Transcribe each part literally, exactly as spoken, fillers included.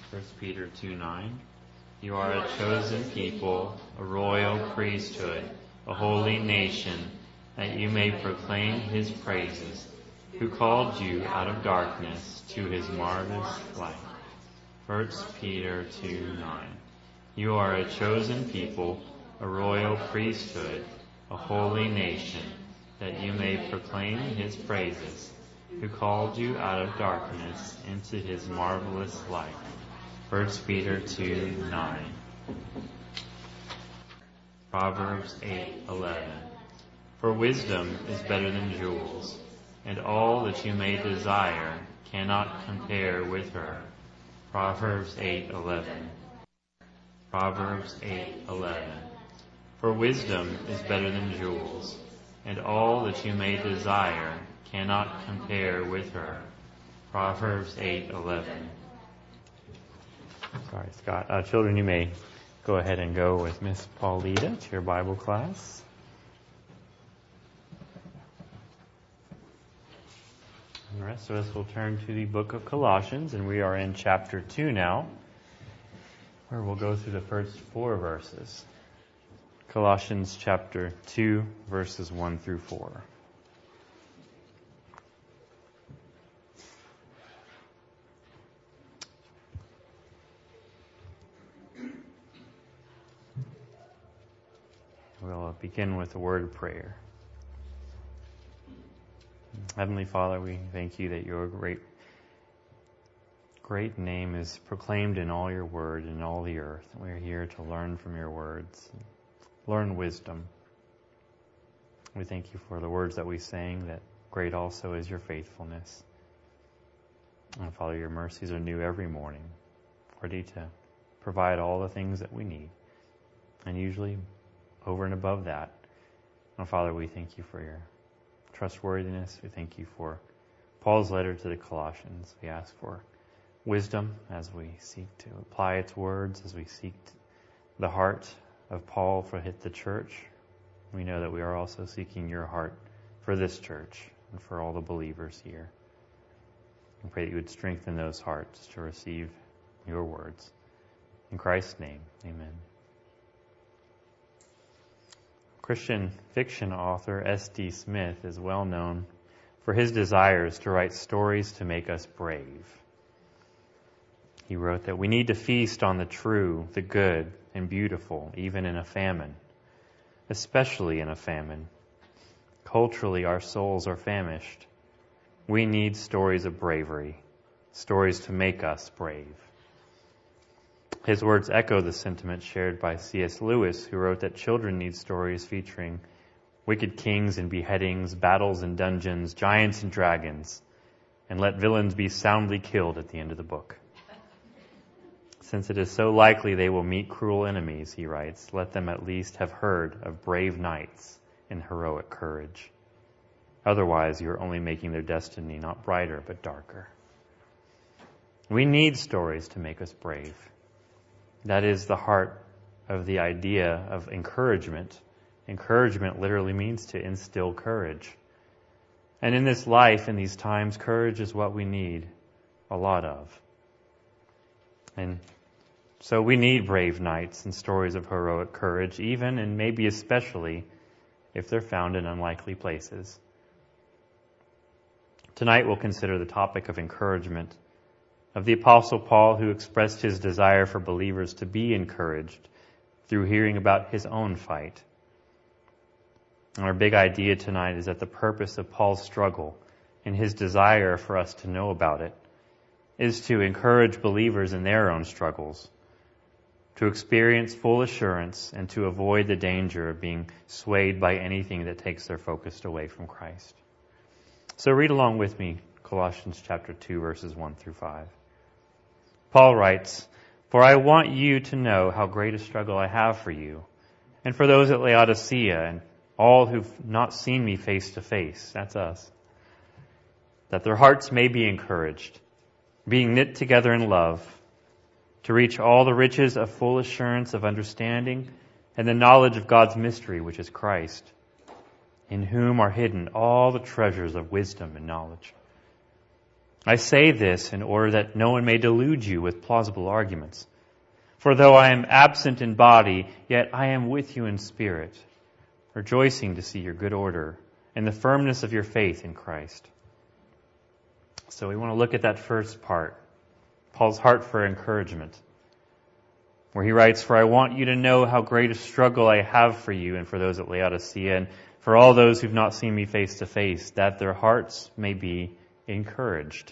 First Peter two nine. You are a chosen people, a royal priesthood, a holy nation, that you may proclaim his praises, who called you out of darkness to his marvelous light. First Peter two nine. You are a chosen people, a royal priesthood, a holy nation, that you may proclaim his praises, who called you out of darkness into his marvelous light. First Peter two nine. Proverbs eight eleven. For wisdom is better than jewels, and all that you may desire cannot compare with her. Proverbs eight eleven. Proverbs eight eleven. For wisdom is better than jewels, and all that you may desire cannot compare with her. Proverbs eight eleven. Sorry, Scott. Uh, children, you may go ahead and go with Miss Paulita to your Bible class. And the rest of us will turn to the book of Colossians, and we are in chapter two now, where we'll go through the first four verses. Colossians chapter two, verses one through four. We'll begin with a word of prayer. Heavenly Father, we thank you that your great, great name is proclaimed in all your word and all the earth. We are here to learn from your words, learn wisdom. We thank you for the words that we sang, that great also is your faithfulness. And Father, your mercies are new every morning, ready to provide all the things that we need. And usually over and above that. And Father, we thank you for your trustworthiness. We thank you for Paul's letter to the Colossians. We ask for wisdom as we seek to apply its words, as we seek the heart of Paul for hit the church. We know that we are also seeking your heart for this church and for all the believers here. We pray that you would strengthen those hearts to receive your words. In Christ's name, amen. Christian fiction author S D Smith is well known for his desires to write stories to make us brave. He wrote that we need to feast on the true, the good, and beautiful, even in a famine, especially in a famine. Culturally, our souls are famished. We need stories of bravery, stories to make us brave. His words echo the sentiment shared by C S Lewis, who wrote that children need stories featuring wicked kings and beheadings, battles and dungeons, giants and dragons, and let villains be soundly killed at the end of the book. Since it is so likely they will meet cruel enemies, he writes, let them at least have heard of brave knights and heroic courage. Otherwise, you are only making their destiny not brighter, but darker. We need stories to make us brave. That is the heart of the idea of encouragement. Encouragement literally means to instill courage. And in this life, in these times, courage is what we need a lot of. And so we need brave knights and stories of heroic courage, even and maybe especially if they're found in unlikely places. Tonight we'll consider the topic of encouragement of the Apostle Paul, who expressed his desire for believers to be encouraged through hearing about his own fight. And our big idea tonight is that the purpose of Paul's struggle and his desire for us to know about it is to encourage believers in their own struggles, to experience full assurance and to avoid the danger of being swayed by anything that takes their focus away from Christ. So read along with me, Colossians chapter two, verses one through five. Paul writes, For I want you to know how great a struggle I have for you, and for those at Laodicea, and all who've not seen me face to face, that's us, that their hearts may be encouraged, being knit together in love, to reach all the riches of full assurance of understanding and the knowledge of God's mystery, which is Christ, in whom are hidden all the treasures of wisdom and knowledge. I say this in order that no one may delude you with plausible arguments. For though I am absent in body, yet I am with you in spirit, rejoicing to see your good order and the firmness of your faith in Christ. So we want to look at that first part, Paul's heart for encouragement, where he writes, For I want you to know how great a struggle I have for you and for those at Laodicea and for all those who've not seen me face to face, that their hearts may be encouraged.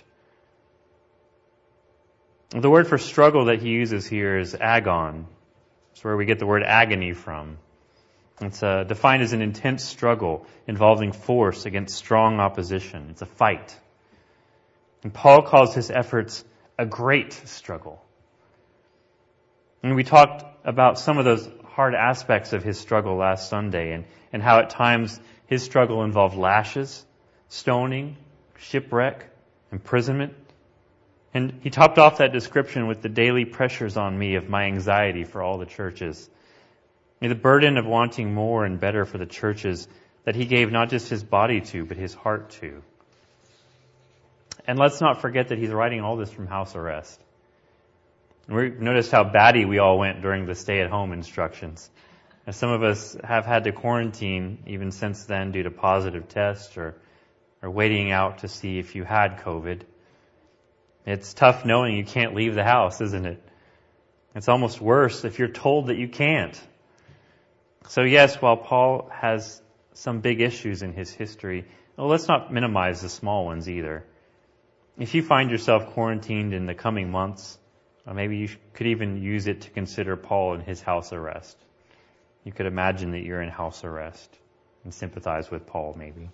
The word for struggle that he uses here is agon. It's where we get the word agony from. It's uh, defined as an intense struggle involving force against strong opposition. It's a fight. And Paul calls his efforts a great struggle. And we talked about some of those hard aspects of his struggle last Sunday and, and how at times his struggle involved lashes, stoning, shipwreck, imprisonment. And he topped off that description with the daily pressures on me of my anxiety for all the churches. And the burden of wanting more and better for the churches that he gave not just his body to, but his heart to. And let's not forget that he's writing all this from house arrest. We noticed how batty we all went during the stay-at-home instructions. And some of us have had to quarantine even since then due to positive tests or, or waiting out to see if you had COVID. It's tough knowing you can't leave the house, isn't it? It's almost worse if you're told that you can't. So yes, while Paul has some big issues in his history, well, let's not minimize the small ones either. If you find yourself quarantined in the coming months, or maybe you could even use it to consider Paul in his house arrest. You could imagine that you're in house arrest and sympathize with Paul maybe.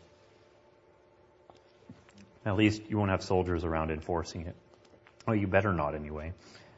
At least you won't have soldiers around enforcing it. Well, you better not anyway.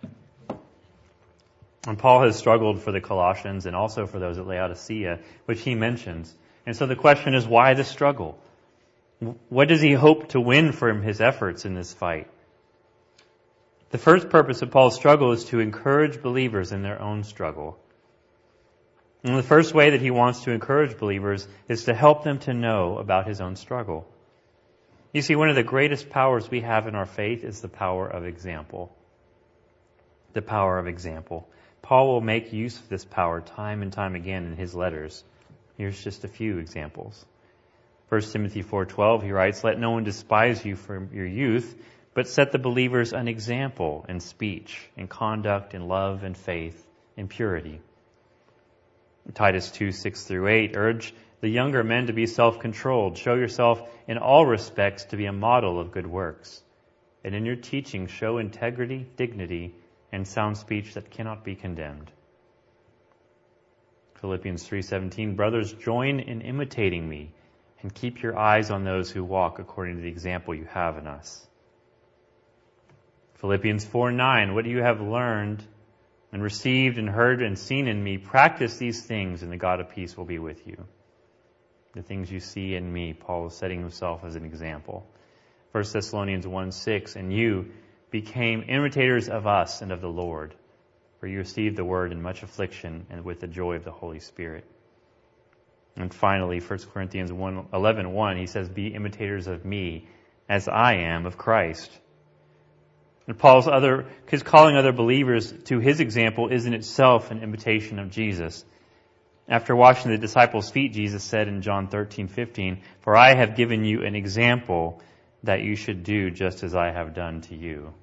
And Paul has struggled for the Colossians and also for those at Laodicea, which he mentions. And so the question is, why the struggle? What does he hope to win from his efforts in this fight? The first purpose of Paul's struggle is to encourage believers in their own struggle. And the first way that he wants to encourage believers is to help them to know about his own struggle. You see, one of the greatest powers we have in our faith is the power of example. The power of example. Paul will make use of this power time and time again in his letters. Here's just a few examples. First Timothy four twelve, he writes, Let no one despise you for your youth, but set the believers an example in speech, in conduct, in love, in faith, in purity. Titus two six through eight, urge the younger men to be self-controlled. Show yourself in all respects to be a model of good works. And in your teaching, show integrity, dignity, and sound speech that cannot be condemned. Philippians three seventeen, brothers, join in imitating me and keep your eyes on those who walk according to the example you have in us. Philippians four nine, what you have learned and received and heard and seen in me, practice these things and the God of peace will be with you. The things you see in me, Paul is setting himself as an example. First Thessalonians one six, and you became imitators of us and of the Lord, for you received the word in much affliction and with the joy of the Holy Spirit. And finally, First Corinthians eleven one, he says, be imitators of me as I am of Christ. And Paul's other, his calling other believers to his example is in itself an imitation of Jesus. After washing the disciples' feet, Jesus said in John thirteen fifteen, for I have given you an example that you should do just as I have done to you.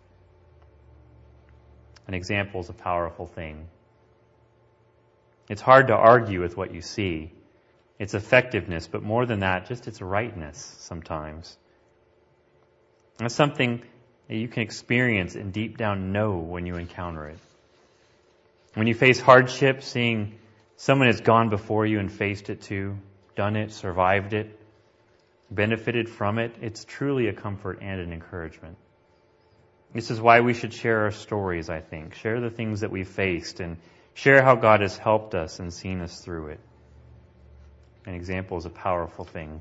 An example is a powerful thing. It's hard to argue with what you see. Its effectiveness, but more than that, just its rightness sometimes. That's something that you can experience and deep down know when you encounter it. When you face hardship, seeing someone has gone before you and faced it too, done it, survived it, benefited from it, it's truly a comfort and an encouragement. This is why we should share our stories, I think. Share the things that we've faced and share how God has helped us and seen us through it. An example is a powerful thing.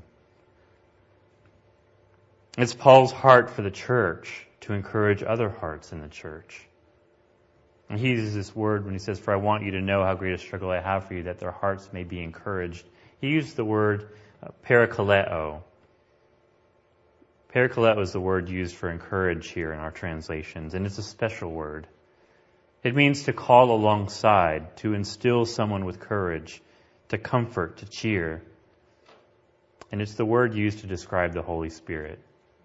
It's Paul's heart for the church to encourage other hearts in the church. And he uses this word when he says, for I want you to know how great a struggle I have for you, that their hearts may be encouraged. He used the word uh, parakaleo. Parakaleo is the word used for encourage here in our translations, and it's a special word. It means to call alongside, to instill someone with courage, to comfort, to cheer. And it's the word used to describe the Holy Spirit.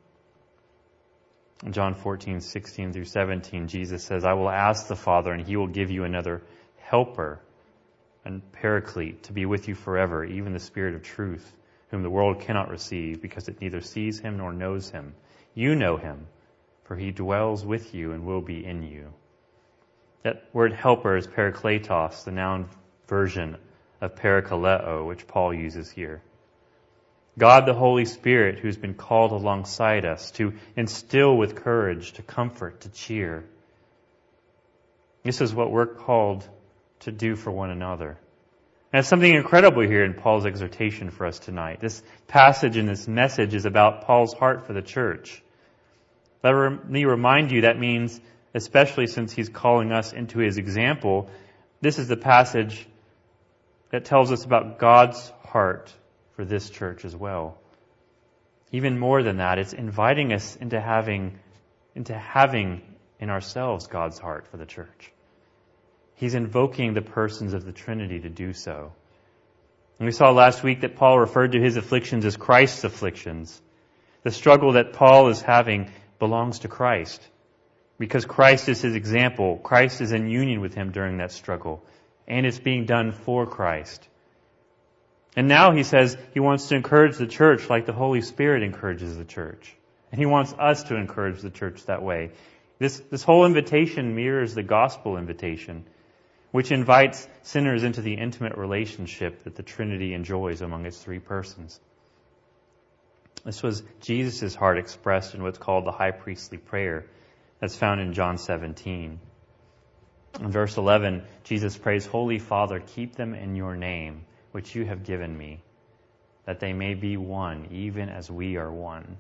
In John fourteen, sixteen through seventeen, Jesus says, I will ask the Father, and he will give you another helper and paraclete to be with you forever, even the Spirit of truth, whom the world cannot receive, because it neither sees him nor knows him. You know him, for he dwells with you and will be in you. That word helper is parakletos, the noun version of parakaleo, which Paul uses here. God, the Holy Spirit, who's been called alongside us to instill with courage, to comfort, to cheer. This is what we're called to do for one another. And there's something incredible here in Paul's exhortation for us tonight. This passage and this message is about Paul's heart for the church. Let me remind you that means, especially since he's calling us into his example, this is the passage that tells us about God's heart for this church as well. Even more than that, it's inviting us into having, into having in ourselves God's heart for the church. He's invoking the persons of the Trinity to do so. And we saw last week that Paul referred to his afflictions as Christ's afflictions. The struggle that Paul is having belongs to Christ, because Christ is his example. Christ is in union with him during that struggle, and it's being done for Christ. And now he says he wants to encourage the church like the Holy Spirit encourages the church. And he wants us to encourage the church that way. This, this whole invitation mirrors the gospel invitation, which invites sinners into the intimate relationship that the Trinity enjoys among its three persons. This was Jesus' heart expressed in what's called the high priestly prayer that's found in John seventeen. In verse eleven, Jesus prays, Holy Father, keep them in your name, which you have given me, that they may be one, even as we are one.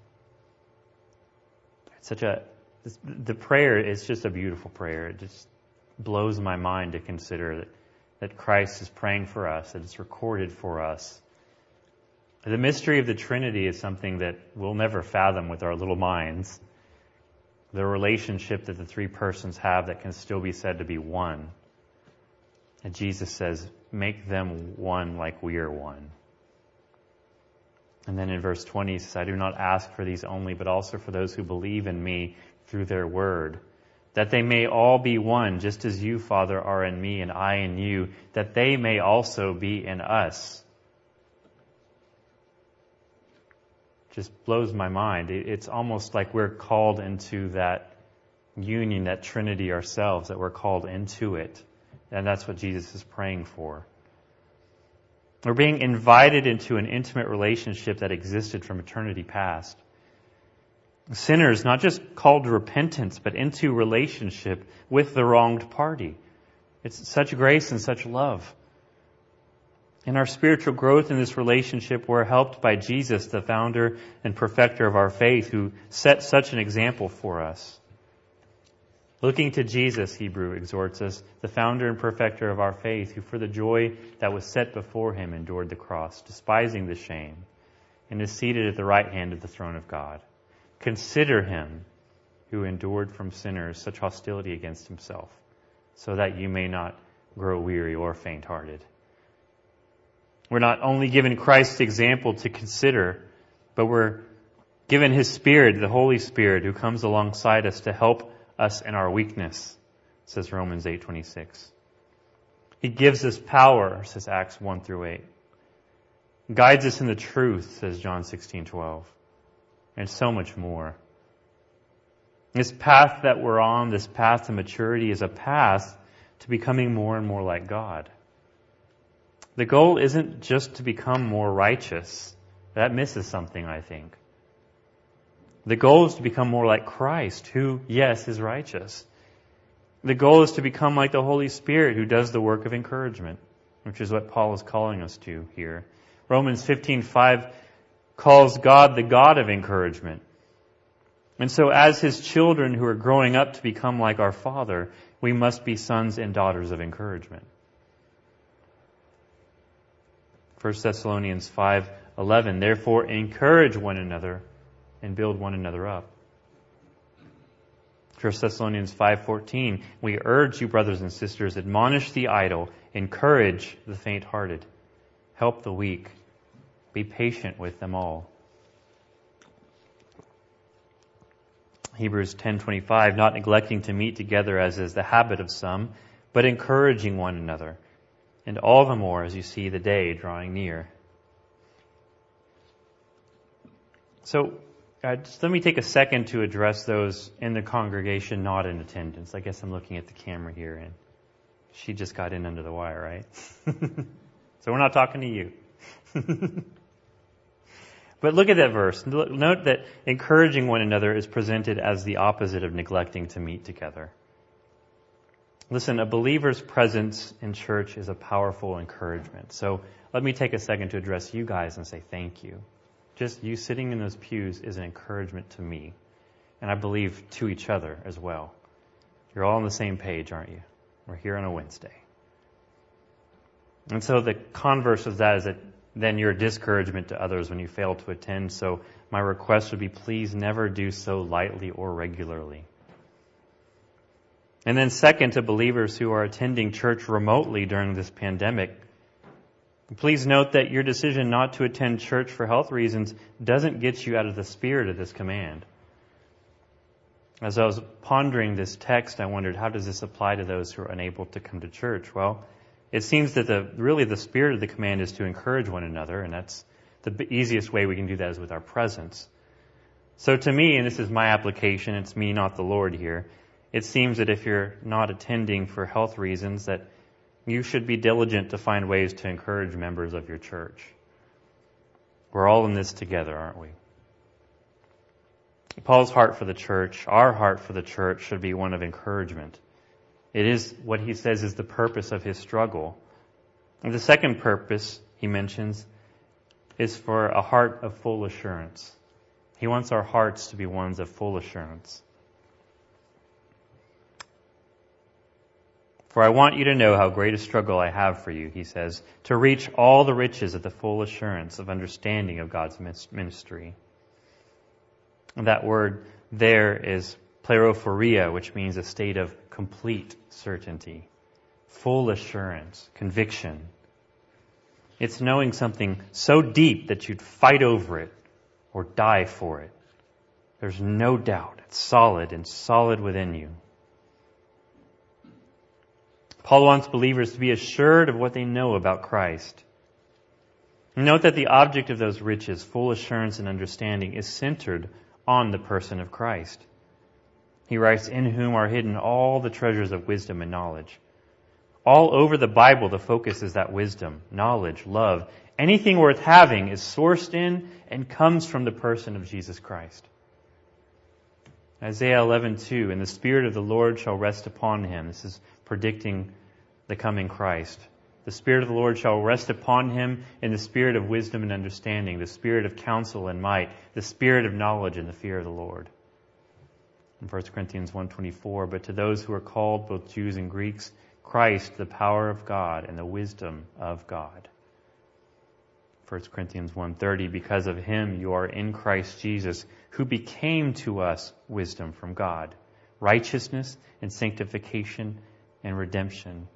It's such a, the prayer is just a beautiful prayer. It just blows my mind to consider that, that Christ is praying for us, that it's recorded for us. The mystery of the Trinity is something that we'll never fathom with our little minds. The relationship that the three persons have that can still be said to be one. And Jesus says, make them one like we are one. And then in verse twenty, he says, I do not ask for these only, but also for those who believe in me through their word, that they may all be one, just as you, Father, are in me and I in you, that they may also be in us. Just blows my mind. It's almost like we're called into that union, that Trinity ourselves, that we're called into it. And that's what Jesus is praying for. We're being invited into an intimate relationship that existed from eternity past. Sinners, not just called to repentance, but into relationship with the wronged party. It's such grace and such love. In our spiritual growth in this relationship, we're helped by Jesus, the founder and perfecter of our faith, who set such an example for us. Looking to Jesus, Hebrew exhorts us, the founder and perfecter of our faith, who for the joy that was set before him endured the cross, despising the shame, and is seated at the right hand of the throne of God. Consider him who endured from sinners such hostility against himself, so that you may not grow weary or faint-hearted. We're not only given Christ's example to consider, but we're given his Spirit, the Holy Spirit, who comes alongside us to help us in our weakness, says Romans eight twenty-six. He gives us power, says Acts one through eight. Guides us in the truth, says John sixteen twelve. And so much more. This path that we're on, this path to maturity, is a path to becoming more and more like God. The goal isn't just to become more righteous. That misses something, I think. The goal is to become more like Christ, who, yes, is righteous. The goal is to become like the Holy Spirit, who does the work of encouragement, which is what Paul is calling us to here. Romans fifteen five calls God the God of encouragement. And so as his children who are growing up to become like our Father, we must be sons and daughters of encouragement. First Thessalonians five eleven, therefore encourage one another and build one another up. First Thessalonians five fourteen, we urge you, brothers and sisters, admonish the idle, encourage the faint-hearted, help the weak, be patient with them all. Hebrews ten twenty-five, not neglecting to meet together as is the habit of some, but encouraging one another, and all the more as you see the day drawing near. So, uh, just let me take a second to address those in the congregation not in attendance. I guess I'm looking at the camera here, and she just got in under the wire, right? So we're not talking to you. But look at that verse. Note that encouraging one another is presented as the opposite of neglecting to meet together. Listen, a believer's presence in church is a powerful encouragement. So let me take a second to address you guys and say thank you. Just you sitting in those pews is an encouragement to me. And I believe to each other as well. You're all on the same page, aren't you? We're here on a Wednesday. And so the converse of that is that then you're a discouragement to others when you fail to attend. So my request would be, please never do so lightly or regularly. And then second, to believers who are attending church remotely during this pandemic, please note that your decision not to attend church for health reasons doesn't get you out of the spirit of this command. As I was pondering this text, I wondered, how does this apply to those who are unable to come to church? Well, it seems that the really the spirit of the command is to encourage one another, and that's the easiest way we can do that is with our presence. So to me, and this is my application, it's me, not the Lord here, it seems that if you're not attending for health reasons, that you should be diligent to find ways to encourage members of your church. We're all in this together, aren't we? Paul's heart for the church, our heart for the church, should be one of encouragement. It is what he says is the purpose of his struggle. And the second purpose he mentions is for a heart of full assurance. He wants our hearts to be ones of full assurance. For I want you to know how great a struggle I have for you, he says, to reach all the riches of the full assurance of understanding of God's ministry. And that word there is plerothoria, which means a state of complete certainty, full assurance, conviction. It's knowing something so deep that you'd fight over it or die for it. There's no doubt. It's solid and solid within you. Paul wants believers to be assured of what they know about Christ. Note that the object of those riches, full assurance and understanding, is centered on the person of Christ. He writes, in whom are hidden all the treasures of wisdom and knowledge. All over the Bible, the focus is that wisdom, knowledge, love. Anything worth having is sourced in and comes from the person of Jesus Christ. Isaiah eleven two, and the Spirit of the Lord shall rest upon him. This is predicting the coming Christ. The Spirit of the Lord shall rest upon him in the spirit of wisdom and understanding, the spirit of counsel and might, the spirit of knowledge and the fear of the Lord. In First Corinthians one twenty-four, but to those who are called, both Jews and Greeks, Christ, the power of God and the wisdom of God. First Corinthians one thirty, because of him you are in Christ Jesus, who became to us wisdom from God, righteousness and sanctification and redemption.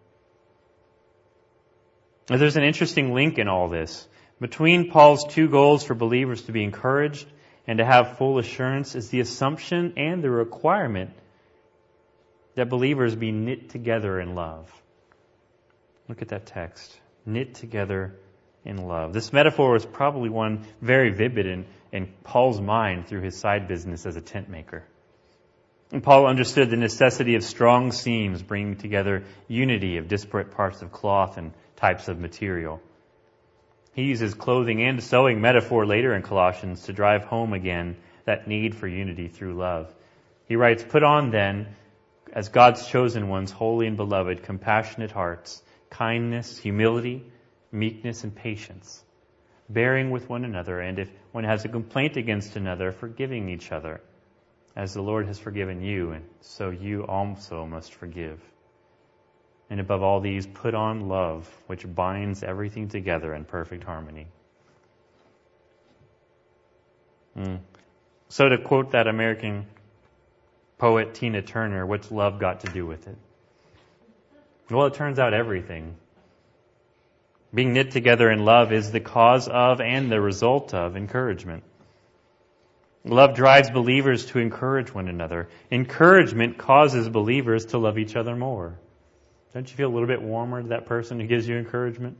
Now, there's an interesting link in all this. Between Paul's two goals for believers to be encouraged and to have full assurance is the assumption and the requirement that believers be knit together in love. Look at that text. Knit together in love. This metaphor was probably one very vivid in, in Paul's mind through his side business as a tent maker. And Paul understood the necessity of strong seams bringing together unity of disparate parts of cloth and types of material. He uses clothing and sewing metaphor later in Colossians to drive home again that need for unity through love. He writes, put on then, as God's chosen ones, holy and beloved, compassionate hearts, kindness, humility, meekness, and patience, bearing with one another, and if one has a complaint against another, forgiving each other, as the Lord has forgiven you, and so you also must forgive. And above all these, put on love, which binds everything together in perfect harmony. Mm. So to quote that American poet Tina Turner, what's love got to do with it? Well, it turns out everything. Being knit together in love is the cause of and the result of encouragement. Love drives believers to encourage one another. Encouragement causes believers to love each other more. Don't you feel a little bit warmer to that person who gives you encouragement?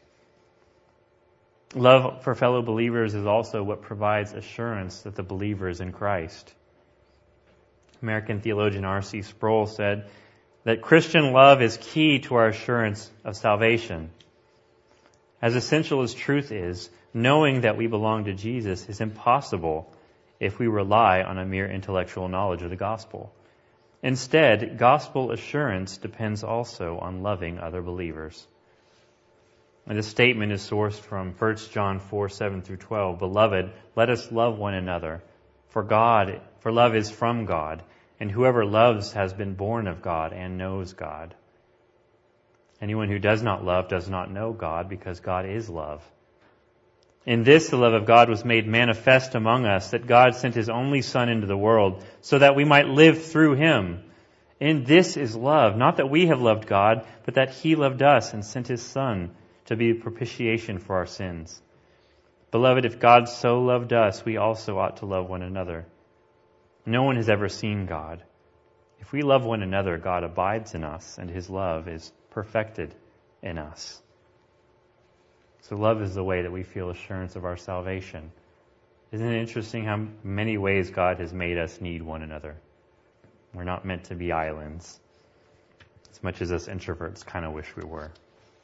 Love for fellow believers is also what provides assurance that the believer is in Christ. American theologian R C Sproul said that Christian love is key to our assurance of salvation. As essential as truth is, knowing that we belong to Jesus is impossible if we rely on a mere intellectual knowledge of the gospel. Instead, gospel assurance depends also on loving other believers. And this statement is sourced from First John four, seven through twelve. Beloved, let us love one another, for God, for love is from God, and whoever loves has been born of God and knows God. Anyone who does not love does not know God, because God is love. In this the love of God was made manifest among us, that God sent His only Son into the world, so that we might live through Him. In this is love, not that we have loved God, but that He loved us and sent His Son to be a propitiation for our sins. Beloved, if God so loved us, we also ought to love one another. No one has ever seen God. If we love one another, God abides in us, and His love is perfected in us. So love is the way that we feel assurance of our salvation. Isn't it interesting how many ways God has made us need one another? We're not meant to be islands, as much as us introverts kind of wish we were.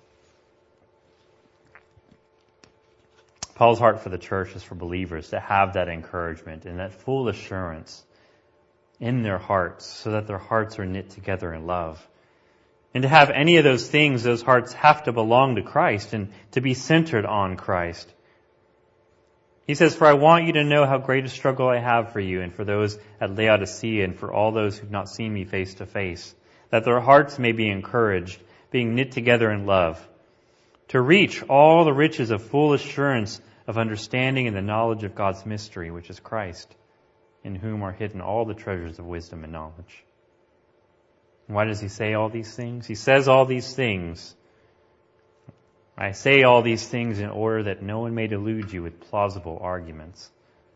Paul's heart for the church is for believers to have that encouragement and that full assurance in their hearts, so that their hearts are knit together in love. And to have any of those things, those hearts have to belong to Christ and to be centered on Christ. He says, for I want you to know how great a struggle I have for you and for those at Laodicea and for all those who have not seen me face to face, that their hearts may be encouraged, being knit together in love, to reach all the riches of full assurance of understanding and the knowledge of God's mystery, which is Christ, in whom are hidden all the treasures of wisdom and knowledge. Why does he say all these things? He says all these things. I say all these things in order that no one may delude you with plausible arguments.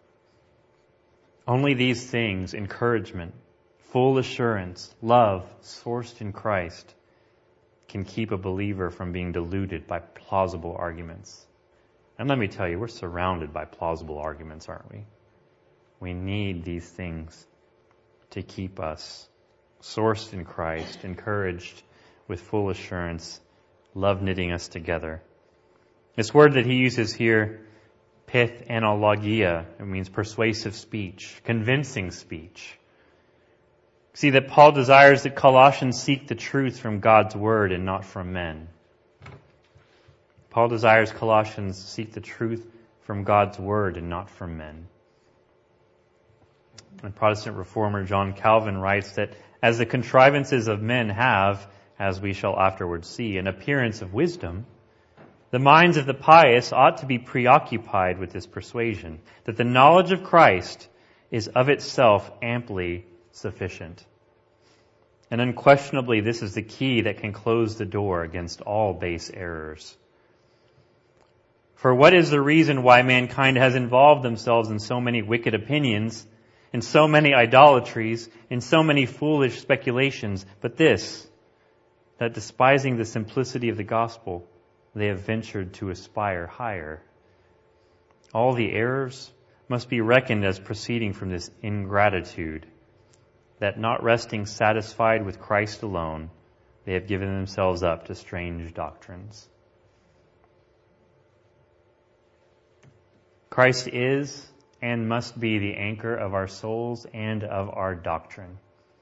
Only these things, encouragement, full assurance, love, sourced in Christ, can keep a believer from being deluded by plausible arguments. And let me tell you, we're surrounded by plausible arguments, aren't we? We need these things to keep us sourced in Christ, encouraged with full assurance, love knitting us together. This word that he uses here, pith analogia, it means persuasive speech, convincing speech. See that Paul desires that Colossians seek the truth from God's word and not from men. Paul desires Colossians seek the truth from God's word and not from men. And Protestant reformer John Calvin writes that as the contrivances of men have, as we shall afterwards see, an appearance of wisdom, the minds of the pious ought to be preoccupied with this persuasion, that the knowledge of Christ is of itself amply sufficient. And unquestionably, this is the key that can close the door against all base errors. For what is the reason why mankind has involved themselves in so many wicked opinions, in so many idolatries, in so many foolish speculations, but this, that despising the simplicity of the gospel, they have ventured to aspire higher. All the errors must be reckoned as proceeding from this ingratitude, that not resting satisfied with Christ alone, they have given themselves up to strange doctrines. Christ is and must be the anchor of our souls and of our doctrine.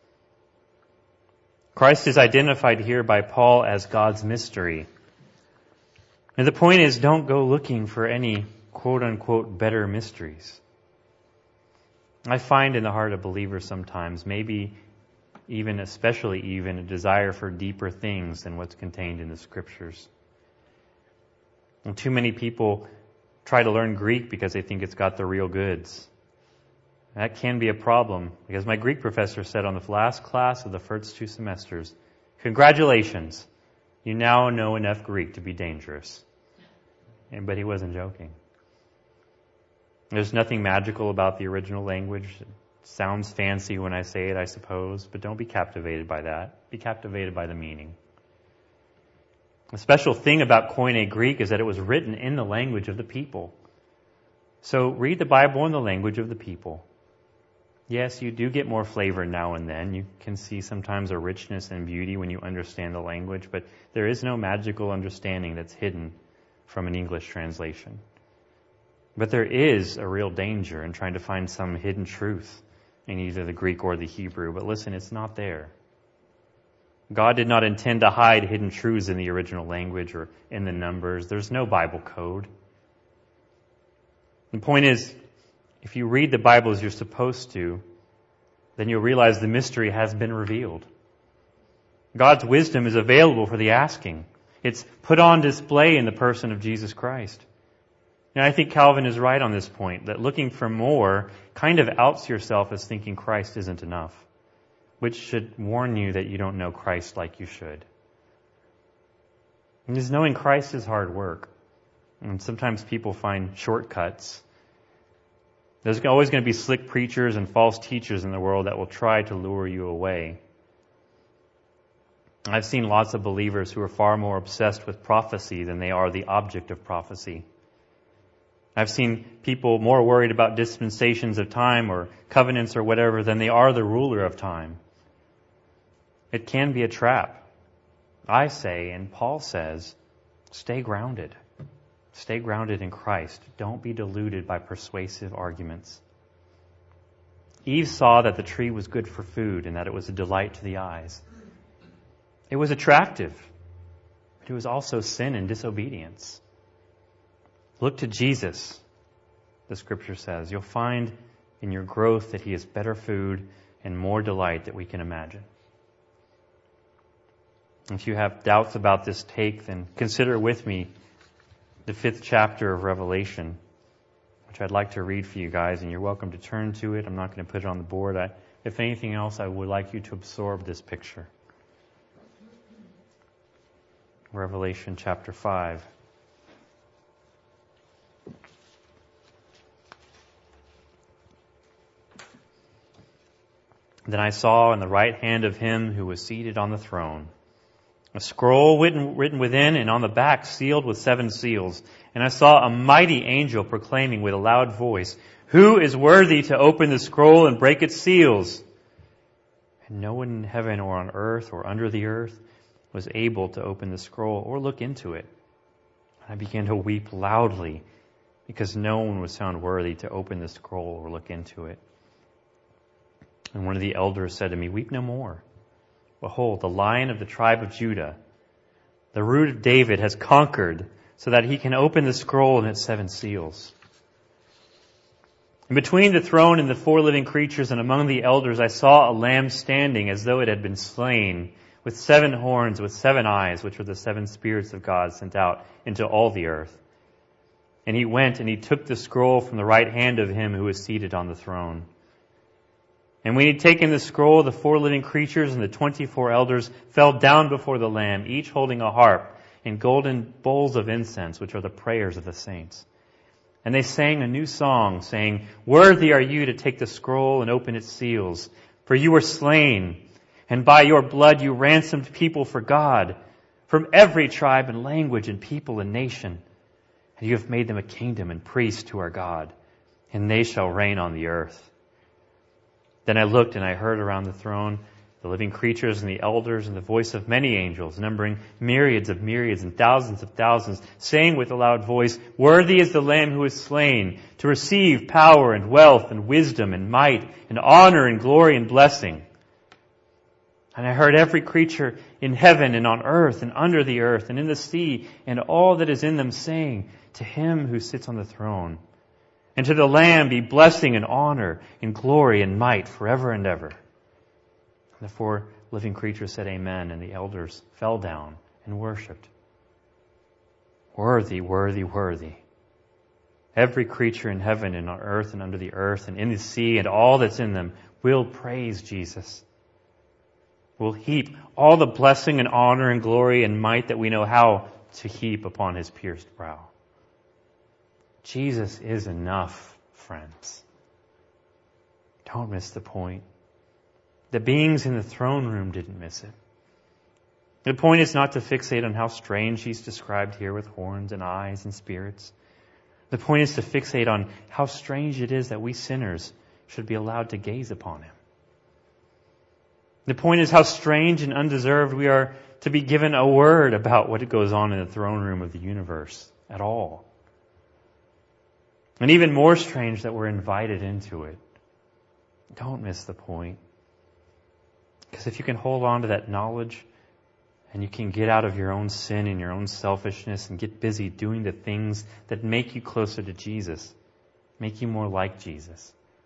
Christ is identified here by Paul as God's mystery. And the point is, don't go looking for any quote-unquote better mysteries. I find in the heart of believers sometimes, maybe even, especially even, a desire for deeper things than what's contained in the Scriptures. And too many people try to learn Greek because they think it's got the real goods. That can be a problem, because my Greek professor said on the last class of the first two semesters, congratulations, you now know enough Greek to be dangerous. And, but he wasn't joking. There's nothing magical about the original language. It sounds fancy when I say it, I suppose, but don't be captivated by that. Be captivated by the meaning. The special thing about Koine Greek is that it was written in the language of the people. So read the Bible in the language of the people. Yes, you do get more flavor now and then. You can see sometimes a richness and beauty when you understand the language, but there is no magical understanding that's hidden from an English translation. But there is a real danger in trying to find some hidden truth in either the Greek or the Hebrew. But listen, it's not there. God did not intend to hide hidden truths in the original language or in the numbers. There's no Bible code. The point is, if you read the Bible as you're supposed to, then you'll realize the mystery has been revealed. God's wisdom is available for the asking. It's put on display in the person of Jesus Christ. And I think Calvin is right on this point, that looking for more kind of outs yourself as thinking Christ isn't enough, which should warn you that you don't know Christ like you should. And just knowing Christ is hard work. And sometimes people find shortcuts. There's always going to be slick preachers and false teachers in the world that will try to lure you away. I've seen lots of believers who are far more obsessed with prophecy than they are the object of prophecy. I've seen people more worried about dispensations of time or covenants or whatever than they are the ruler of time. It can be a trap. I say, and Paul says, stay grounded. Stay grounded in Christ. Don't be deluded by persuasive arguments. Eve saw that the tree was good for food and that it was a delight to the eyes. It was attractive, but it was also sin and disobedience. Look to Jesus, the Scripture says. You'll find in your growth that He is better food and more delight that we can imagine. If you have doubts about this take, then consider with me the fifth chapter of Revelation, which I'd like to read for you guys, and you're welcome to turn to it. I'm not going to put it on the board. I, if anything else, I would like you to absorb this picture. Revelation chapter five. Then I saw in the right hand of him who was seated on the throne a scroll written, written within and on the back sealed with seven seals. And I saw a mighty angel proclaiming with a loud voice, "Who is worthy to open the scroll and break its seals?" And no one in heaven or on earth or under the earth was able to open the scroll or look into it. And I began to weep loudly because no one was found worthy to open the scroll or look into it. And one of the elders said to me, "Weep no more. Behold, the Lion of the tribe of Judah, the Root of David, has conquered so that he can open the scroll and its seven seals." And between the throne and the four living creatures and among the elders, I saw a lamb standing as though it had been slain, with seven horns, with seven eyes, which were the seven spirits of God sent out into all the earth. And he went and he took the scroll from the right hand of him who was seated on the throne. And when he had taken the scroll, the four living creatures and the twenty-four elders fell down before the Lamb, each holding a harp and golden bowls of incense, which are the prayers of the saints. And they sang a new song, saying, "Worthy are you to take the scroll and open its seals, for you were slain, and by your blood you ransomed people for God, from every tribe and language and people and nation. And you have made them a kingdom and priests to our God, and they shall reign on the earth." Then I looked and I heard around the throne the living creatures and the elders and the voice of many angels, numbering myriads of myriads and thousands of thousands, saying with a loud voice, "Worthy is the Lamb who is slain to receive power and wealth and wisdom and might and honor and glory and blessing." And I heard every creature in heaven and on earth and under the earth and in the sea and all that is in them saying, "To him who sits on the throne and to the Lamb be blessing and honor and glory and might forever and ever." And the four living creatures said amen, and the elders fell down and worshipped. "Worthy, worthy, worthy Every creature in heaven and on earth and under the earth and in the sea and all that's in them will praise Jesus. Will heap all the blessing and honor and glory and might that we know how to heap upon his pierced brow. Jesus is enough, friends. Don't miss the point. The beings in the throne room didn't miss it. The point is not to fixate on how strange he's described here with horns and eyes and spirits. The point is to fixate on how strange it is that we sinners should be allowed to gaze upon him. The point is how strange and undeserved we are to be given a word about what goes on in the throne room of the universe at all. And even more strange that we're invited into it. Don't miss the point. Because if you can hold on to that knowledge and you can get out of your own sin and your own selfishness and get busy doing the things that make you closer to Jesus, make you more like Jesus.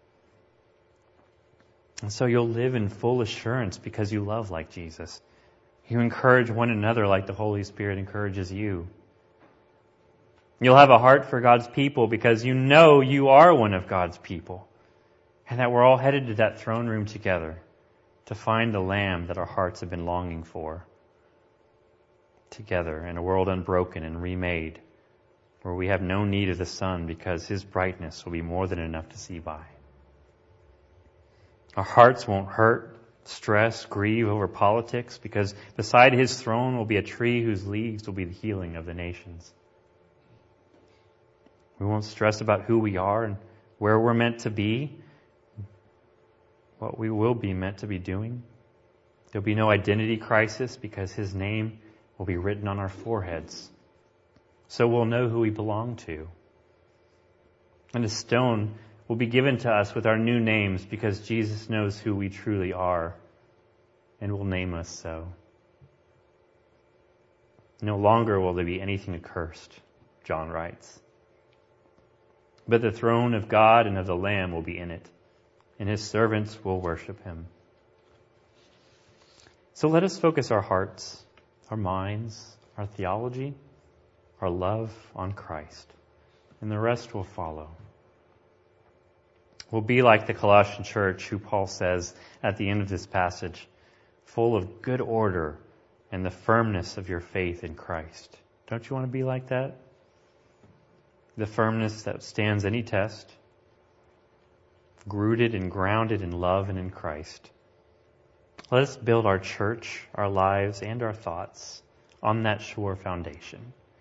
And so you'll live in full assurance because you love like Jesus. You encourage one another like the Holy Spirit encourages you. You'll have a heart for God's people because you know you are one of God's people. And that we're all headed to that throne room together to find the Lamb that our hearts have been longing for. Together in a world unbroken and remade, where we have no need of the sun because his brightness will be more than enough to see by. Our hearts won't hurt, stress, grieve over politics because beside his throne will be a tree whose leaves will be the healing of the nations. We won't stress about who we are and where we're meant to be, what we will be meant to be doing. There'll be no identity crisis because his name will be written on our foreheads. So we'll know who we belong to. And a stone will be given to us with our new names because Jesus knows who we truly are and will name us so. No longer will there be anything accursed, John writes. But the throne of God and of the Lamb will be in it, and his servants will worship him. So let us focus our hearts, our minds, our theology, our love on Christ, and the rest will follow. We'll be like the Colossian church, who Paul says at the end of this passage, full of good order and the firmness of your faith in Christ. Don't you want to be like that? The firmness that stands any test, rooted and grounded in love and in Christ. Let us build our church, our lives, and our thoughts on that sure foundation.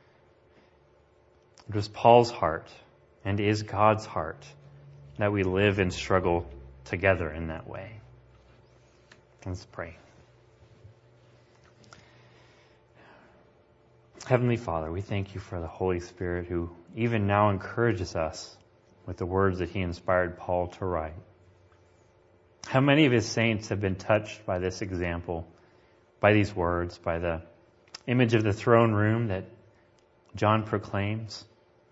It was Paul's heart and is God's heart that we live and struggle together in that way. Let's pray. Heavenly Father, we thank you for the Holy Spirit who even now encourages us with the words that he inspired Paul to write. How many of his saints have been touched by this example, by these words, by the image of the throne room that John proclaims?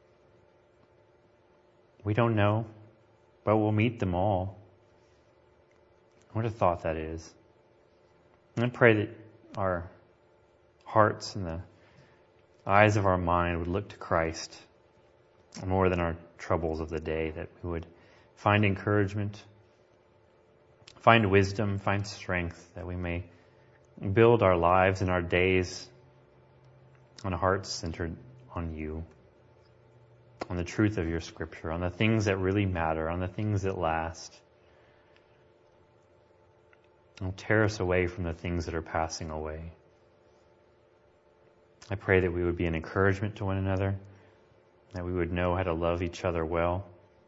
We don't know, but we'll meet them all. What a thought that is. And I pray that our hearts and the eyes of our mind would look to Christ more than our troubles of the day, that we would find encouragement, find wisdom, find strength, that we may build our lives and our days on hearts centered on you, on the truth of your scripture, on the things that really matter, on the things that last. Don't tear us away from the things that are passing away. I pray that we would be an encouragement to one another, that we would know how to love each other well,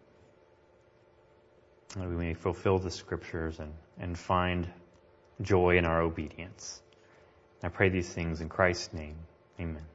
that we may fulfill the scriptures and, and find joy in our obedience. I pray these things in Christ's name. Amen.